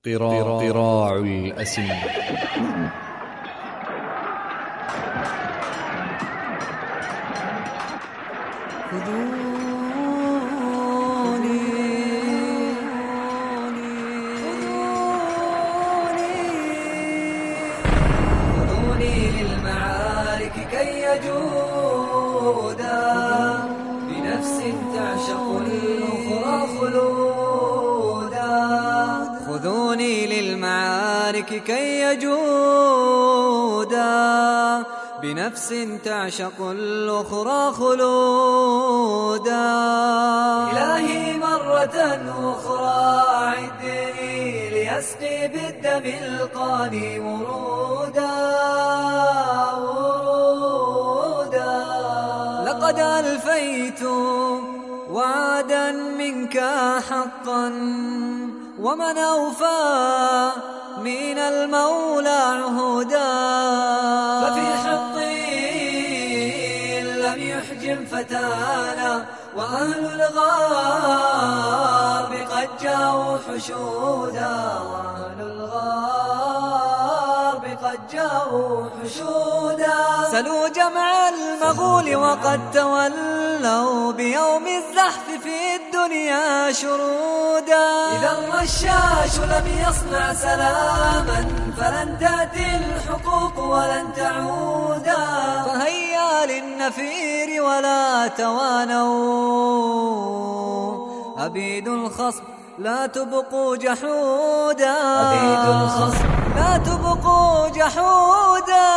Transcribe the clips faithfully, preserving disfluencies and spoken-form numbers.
قراع, قراع الأسن. خذوني خذوني للمعارك كي يجودا بنفس تعشق الأخرى خلودا. خذوني للمعارك كي يجودا بنفس تعشق الأخرى خلودا. إلهي مرة أخرى أعدني ليسقي بالدم القاني ورودا ورودا. لقد ألفيت وعدا منك حقا ومن أوفى من المولى عهودا. ففي حطين لم يحجم فتانا وأهل الغرب قد جاءوا حشودا. وأهل الغرب قد جاءوا حشودا. سلوا جمع المغول وقد تولوا بيوم الزحف في الدنيا شرودا. إذا الرشاش لم يصنع سلاما فلن تأتي الحقوق ولن تعودا. فهيا للنفير ولا توانوا أبيد الخصم لا تبقوا جحودا. أبيد الخصم لا تبقوا جحودا.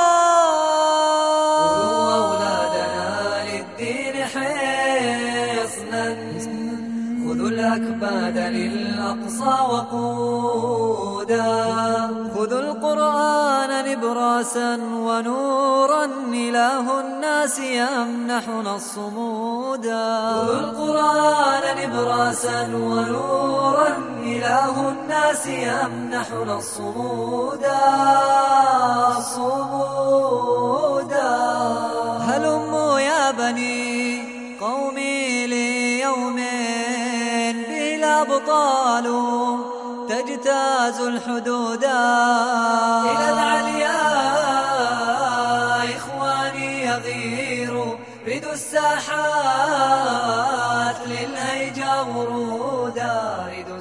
خذوا أولادنا للدين حصنا خذوا الأكباد للأقصى وقودا. خذوا القرآن نبراسا ونورا إله الناس يمنحنا الصمودا. خذوا القرآن نبراسا ونورا إله الناس يمنحنا الصمودا الصمودا. هلموا يا بني قومي ليوم به الأبطال تجتاز الحدودا. إلى العلياء إخواني يغيروا ردوا الساحات للهيجا ورودا. ردوا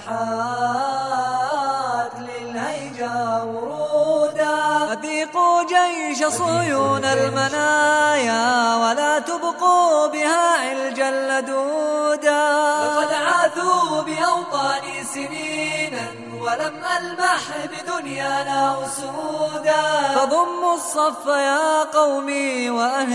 الساحات للهيجا ورودا. أذيقوا جيش صيون المنايا ولا تبقوا بها علجا لدودا. لقد عاثوا بأوطاني سنينا ولم ألمح بدنيانا أسودا. فضموا الصف يا قومي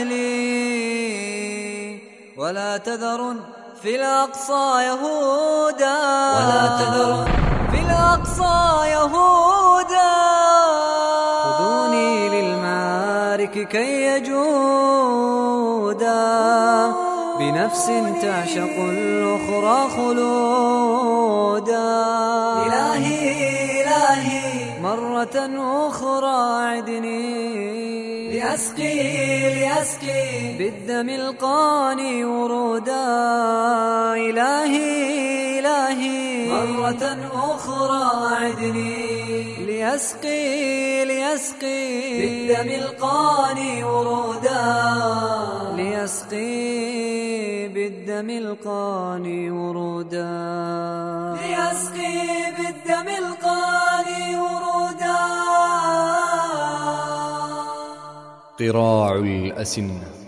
وأهلي ولا تذرن في الأقصى يهودا. ولا تذرن في الأقصى يهودا. خذوني للمعارك كي يجودا بنفس تعشق الأخرى خلودا. إلهي إلهي مرة أخرى أعدني لأسقي لأسقي بالدم القاني ورودا. إلهي إلهي مرة أخرى أعدني ليسقي ليسقي بالدم القاني ورودا. ليسقي بالدم القاني ورودا. ليسقي بالدم القاني ورودا. قراع الأسن.